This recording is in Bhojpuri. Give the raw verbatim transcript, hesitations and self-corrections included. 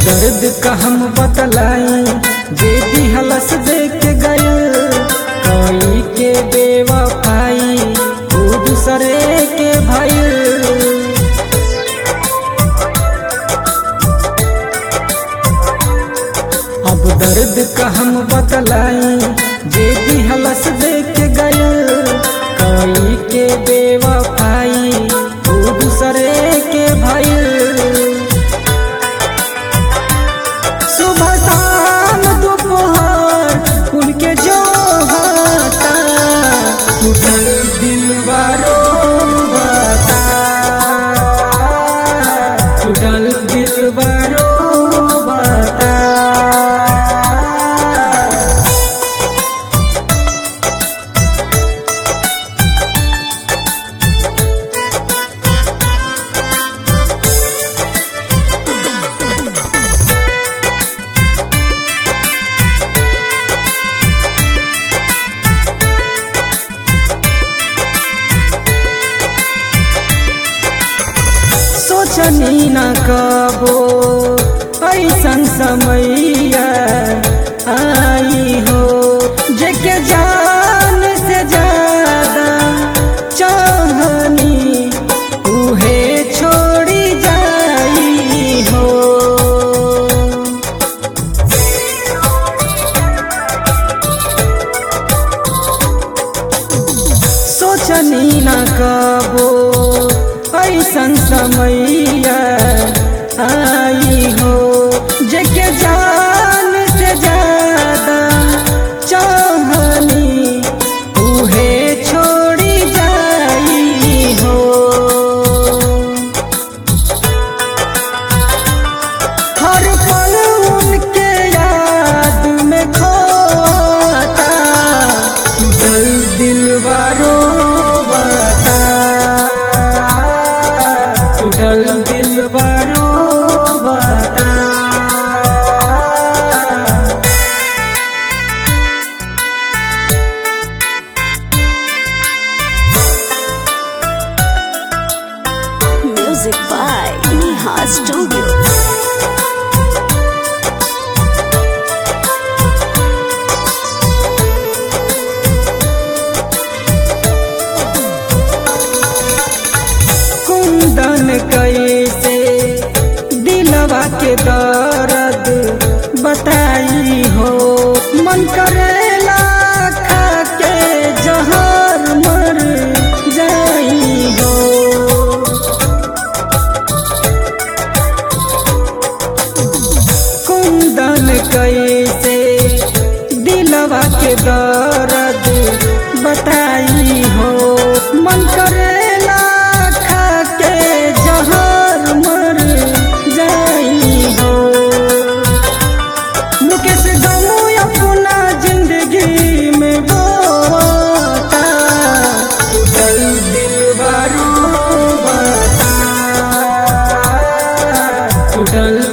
दर्द का हम बतलाई जे दिहलस देख गयल कोई के बेवफाई वो दूसरे के भाई। अब दर्द का हम बतलाई जे दिहलस देख गयल कोई के बेवफाई वो दूसरे के भाई। उनके जो होता टूटल दिल बारो बता, टूटल दिल बारो बता। सोचनी न कबो ऐसन समैया आई हो जेके जान से ज्यादा चाहनी उहे छोड़ी जाई हो। सोचनी न कबो ऐसन समैया आई हो जेके जान से ज्यादा चाहनी उहे छोड़ी जाई हो। हर पल उनके याद में खोता टूटल दिल बारो बता, टूटल दिल बारो बता। Music by Neha Studio. कुंदन कैसे दिलवा के दर्द बताई हो मन करेला खा के जहर मर जाई हो। कुंदन कैसे दिलवा के दर्द बताई हो मन करेला जहर मर जाई हो। मुकेश गमू अपना जिंदगी में बोता टूटल दिल बारो बता, टूटल